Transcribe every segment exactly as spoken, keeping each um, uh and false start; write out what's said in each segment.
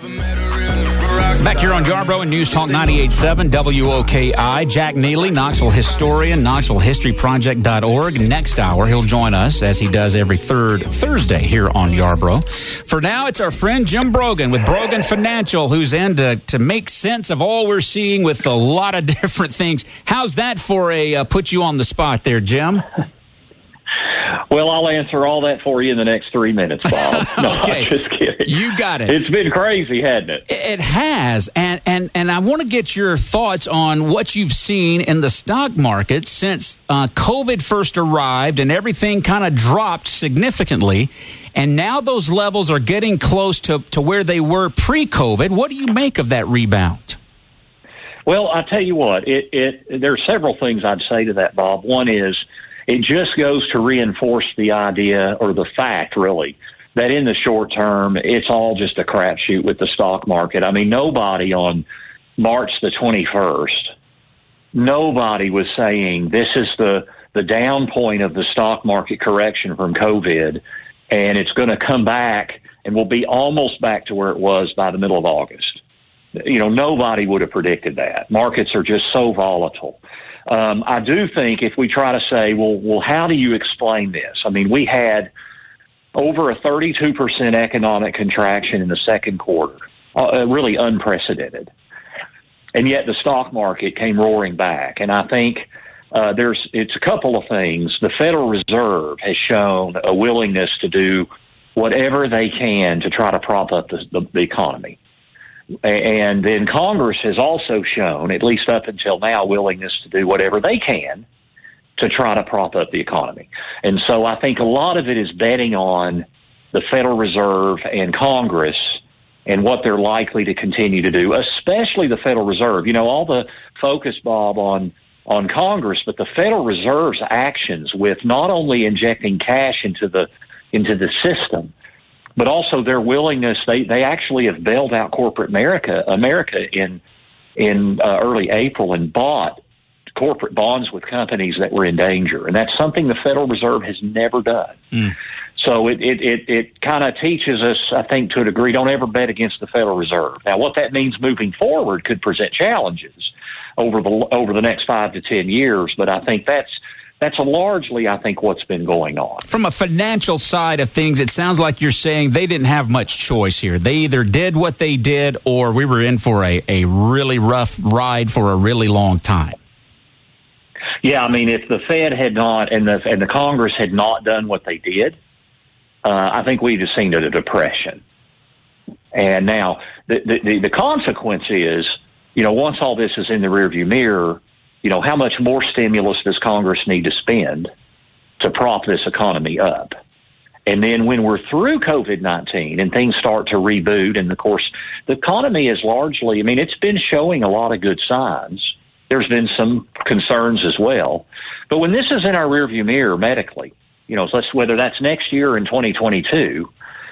Back here on Yarborough and News Talk ninety-eight point seven W O K I. Jack Neely, Knoxville historian, Knoxville History Project dot org. Next hour, he'll join us as he does every third Thursday here on Yarborough. For now, it's our friend Jim Brogan with Brogan Financial, who's in to, to make sense of all we're seeing with a lot of different things. How's that for a uh, put you on the spot there, Jim? Well, I'll answer all that for you in the next three minutes, Bob. No, okay. I'm just kidding. You got it. It's been crazy, hasn't it? It has. And, and, and I want to get your thoughts on what you've seen in the stock market since uh, COVID first arrived and everything kind of dropped significantly. And now those levels are getting close to, to where they were pre-COVID. What do you make of that rebound? Well, I tell you what, it, it, there are several things I'd say to that, Bob. One is, it just goes to reinforce the idea, or the fact, really, that in the short term, it's all just a crapshoot with the stock market. I mean, nobody on March the twenty-first, nobody was saying this is the, the down point of the stock market correction from COVID, and it's going to come back and we'll be almost back to where it was by the middle of August. You know, nobody would have predicted that. Markets are just so volatile. Um, I do think if we try to say, well, well, how do you explain this? I mean, we had over a thirty-two percent economic contraction in the second quarter, uh, really unprecedented. And yet the stock market came roaring back. And I think uh, there's it's a couple of things. The Federal Reserve has shown a willingness to do whatever they can to try to prop up the, the, the economy. And then Congress has also shown, at least up until now, willingness to do whatever they can to try to prop up the economy. And so I think a lot of it is betting on the Federal Reserve and Congress and what they're likely to continue to do, especially the Federal Reserve. You know, all the focus, Bob, on on Congress, but the Federal Reserve's actions with not only injecting cash into the into the system, but also their willingness. They, they actually have bailed out corporate America America in in uh, early April and bought corporate bonds with companies that were in danger, and that's something the Federal Reserve has never done. Mm. So it it it, it kind of teaches us, I think, to a degree, don't ever bet against the Federal Reserve. Now, what that means moving forward could present challenges over the over the next five to ten years, but I think that's. That's largely, I think, what's been going on. From a financial side of things, it sounds like you're saying they didn't have much choice here. They either did what they did or we were in for a, a really rough ride for a really long time. Yeah, I mean, if the Fed had not and the and the Congress had not done what they did, uh, I think we'd have seen a depression. And now the, the, the consequence is, you know, once all this is in the rearview mirror, you know, how much more stimulus does Congress need to spend to prop this economy up? And then when we're through COVID nineteen and things start to reboot, and of course, the economy is largely, I mean, it's been showing a lot of good signs. There's been some concerns as well. But when this is in our rearview mirror medically, you know, so let's, whether that's next year in twenty twenty-two,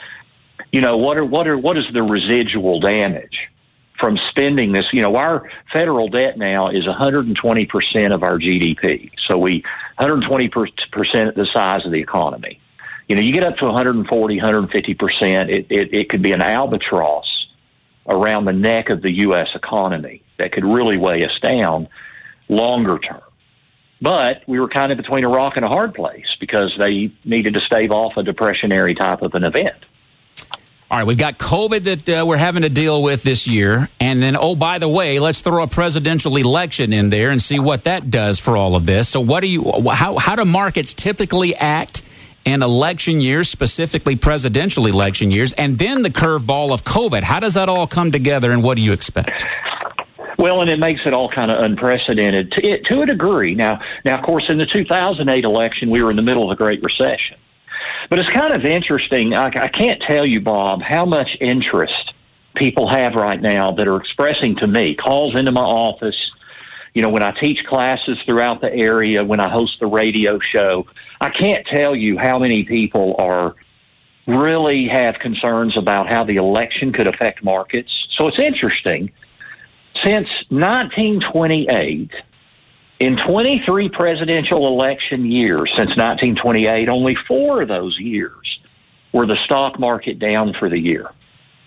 you know, what are, what are, what is the residual damage from spending this? You know, our federal debt now is one hundred twenty percent of our G D P. So we, one hundred twenty percent the size of the economy. You know, you get up to one hundred forty, one hundred fifty percent, it, it, it could be an albatross around the neck of the U S economy that could really weigh us down longer term. But we were kind of between a rock and a hard place because they needed to stave off a depressionary type of an event. All right, we've got COVID that uh, we're having to deal with this year. And then, oh, by the way, let's throw a presidential election in there and see what that does for all of this. So what do you, how, how do markets typically act in election years, specifically presidential election years, and then the curveball of COVID? How does that all come together, and what do you expect? Well, and it makes it all kind of unprecedented to, to a degree. Now, now, of course, in the two thousand eight election, we were in the middle of the Great Recession. But it's kind of interesting. I, I can't tell you, Bob, how much interest people have right now that are expressing to me, calls into my office, you know, when I teach classes throughout the area, when I host the radio show. I can't tell you how many people are really have concerns about how the election could affect markets. So it's interesting. Since nineteen twenty-eight, in twenty-three presidential election years since nineteen twenty-eight, only four of those years were the stock market down for the year.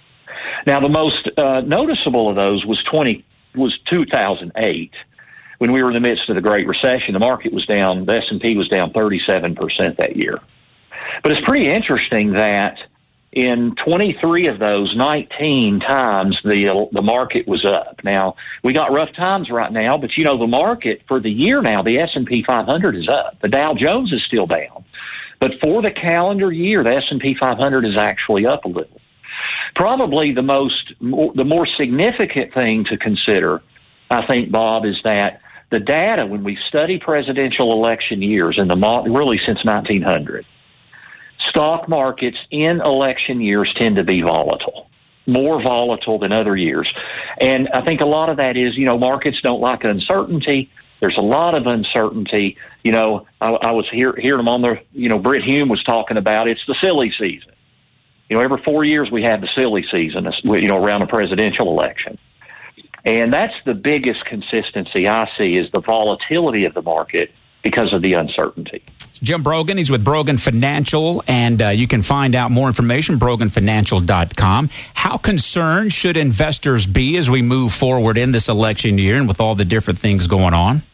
Now, the most uh, noticeable of those was twenty was two thousand eight, when we were in the midst of the Great Recession. The market was down. The S and P was down thirty-seven percent that year. But it's pretty interesting that in twenty-three of those, nineteen times the the market was up. Now, we got rough times right now, but you know the market for the year now, the S and P five hundred is up. The Dow Jones is still down. But for the calendar year, the S and P five hundred is actually up a little. Probably the most, the more significant thing to consider, I think, Bob, is that the data, when we study presidential election years, and the really since nineteen hundred, stock markets in election years tend to be volatile, more volatile than other years. And I think a lot of that is, you know, markets don't like uncertainty. There's a lot of uncertainty. You know, I, I was hear, hearing them on the, you know, Britt Hume was talking about it's the silly season. You know, every four years we have the silly season, you know, around a presidential election. And that's the biggest consistency I see is the volatility of the market because of the uncertainty. Jim Brogan, he's with Brogan Financial, and uh, you can find out more information, brogan financial dot com. How concerned should investors be as we move forward in this election year and with all the different things going on?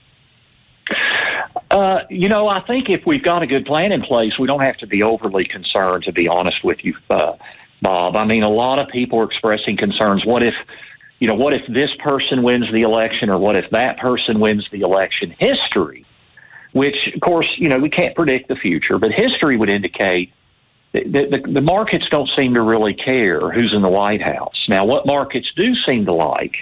Uh, you know, I think if we've got a good plan in place, we don't have to be overly concerned, to be honest with you, uh, Bob. I mean, a lot of people are expressing concerns. What if, you know, what if this person wins the election, or what if that person wins the election? History, which, of course, you know, we can't predict the future, but history would indicate that the, the, the markets don't seem to really care who's in the White House. Now, what markets do seem to like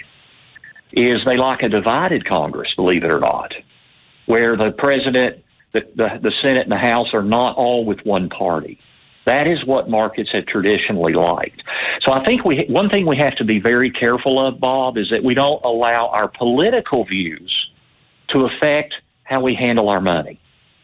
is they like a divided Congress, believe it or not, where the president, the, the, the Senate, and the House are not all with one party. That is what markets have traditionally liked. So I think we one thing we have to be very careful of, Bob, is that we don't allow our political views to affect how we handle our money.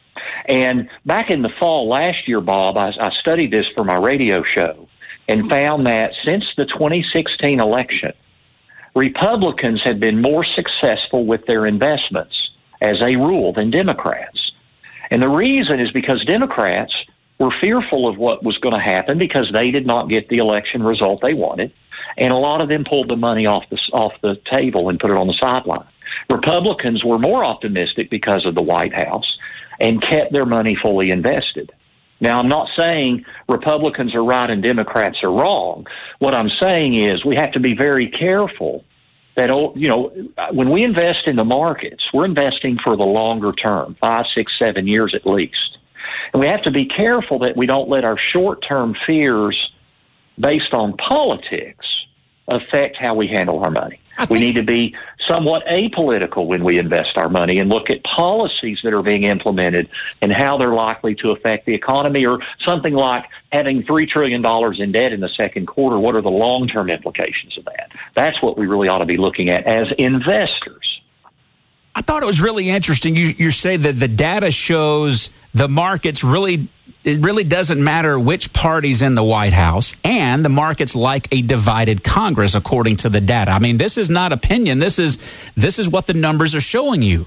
And back in the fall last year, Bob, I, I studied this for my radio show and found that since the twenty sixteen election, Republicans had been more successful with their investments as a rule than Democrats. And the reason is because Democrats were fearful of what was going to happen because they did not get the election result they wanted, and a lot of them pulled the money off the, off the table and put it on the sideline. Republicans were more optimistic because of the White House and kept their money fully invested. Now, I'm not saying Republicans are right and Democrats are wrong. What I'm saying is we have to be very careful that, you know, when we invest in the markets, we're investing for the longer term, five, six, seven years at least. And we have to be careful that we don't let our short-term fears based on politics affect how we handle our money. We need to be somewhat apolitical when we invest our money and look at policies that are being implemented and how they're likely to affect the economy, or something like having three trillion dollars in debt in the second quarter. What are the long-term implications of that? That's what we really ought to be looking at as investors. I thought it was really interesting. You, you say that the data shows the markets really, it really doesn't matter which party's in the White House, and the markets like a divided Congress, according to the data. I mean, this is not opinion. This is this is what the numbers are showing you.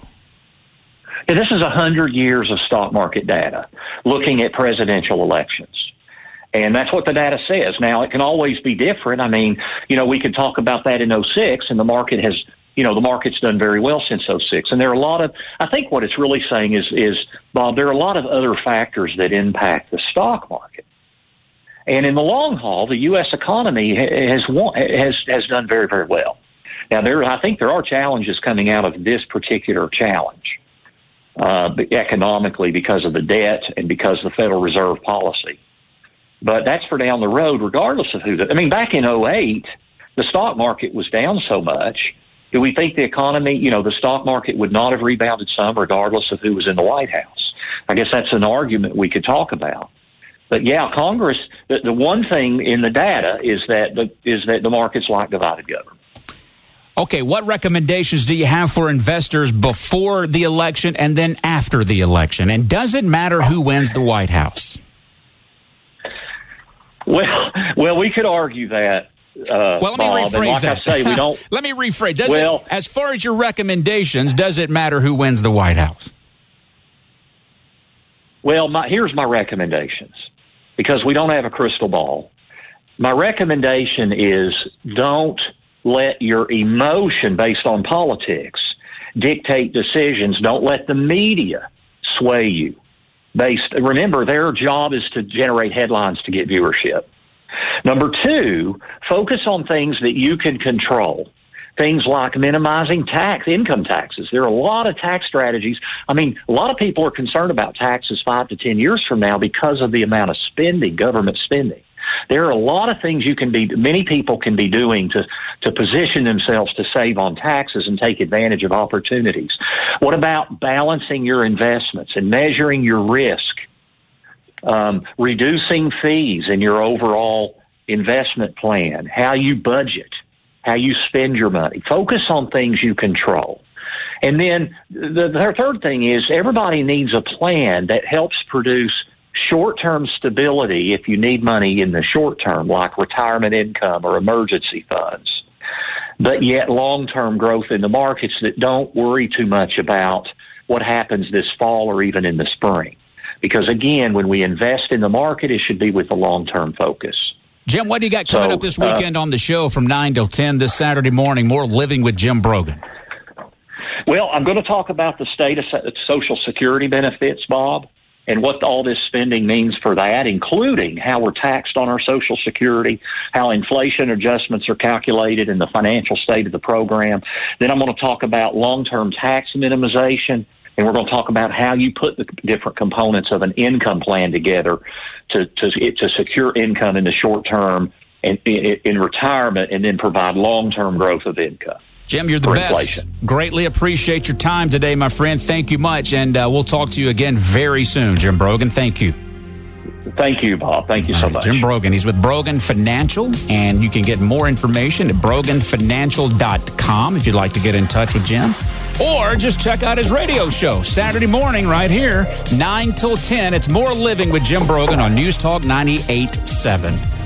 And this is one hundred years of stock market data looking at presidential elections. And that's what the data says. Now, it can always be different. I mean, you know, we could talk about that in oh six, and the market has, you know, the market's done very well since oh six. And there are a lot of, I think what it's really saying is, is, Bob, there are a lot of other factors that impact the stock market. And in the long haul, the U S economy has has has done very, very well. Now, there, I think there are challenges coming out of this particular challenge uh, economically because of the debt and because of the Federal Reserve policy. But that's for down the road, regardless of who. The, I mean, back in oh eight, the stock market was down so much. Do we think the economy, you know, the stock market would not have rebounded some regardless of who was in the White House? I guess that's an argument we could talk about. But yeah, Congress, the, the one thing in the data is that the, is that the markets like divided government. Okay, what recommendations do you have for investors before the election and then after the election? And does it matter who wins the White House? Well, well, we could argue that. Uh, well, let me Bob, rephrase like that. I say, we don't. Let me rephrase. Does well, it, as far as your recommendations, does it matter who wins the White House? Well, my, here's my recommendations, because we don't have a crystal ball. my recommendation is don't let your emotion based on politics dictate decisions. Don't let the media sway you. Based, remember, their job is to generate headlines to get viewership. Number two, focus on things that you can control. Things like minimizing tax, income taxes. There are a lot of tax strategies. I mean, a lot of people are concerned about taxes five to ten years from now because of the amount of spending, government spending. There are a lot of things you can be, many people can be doing to, to position themselves to save on taxes and take advantage of opportunities. What about balancing your investments and measuring your risk? Um, reducing fees in your overall investment plan, how you budget, how you spend your money. Focus on things you control. And then the, the third thing is everybody needs a plan that helps produce short-term stability if you need money in the short term, like retirement income or emergency funds, but yet long-term growth in the markets that don't worry too much about what happens this fall or even in the spring. Because, again, when we invest in the market, it should be with a long-term focus. Jim, what do you got coming so, up this weekend uh, on the show from nine till ten this Saturday morning? More Living with Jim Brogan. Well, I'm going to talk about the state of Social Security benefits, Bob, and what all this spending means for that, including how we're taxed on our Social Security, how inflation adjustments are calculated, and the financial state of the program. Then I'm going to talk about long-term tax minimization, and we're going to talk about how you put the different components of an income plan together to to, to secure income in the short term and in, in retirement, and then provide long-term growth of income. Jim, you're the best. Inflation. Greatly appreciate your time today, my friend. Thank you much, and uh, we'll talk to you again very soon, Jim Brogan. Thank you. Thank you, Bob. Thank you so right, much. Jim Brogan. He's with Brogan Financial, and you can get more information at brogan financial dot com if you'd like to get in touch with Jim. Or just check out his radio show, Saturday morning right here, nine till ten. It's More Living with Jim Brogan on News Talk ninety-eight point seven.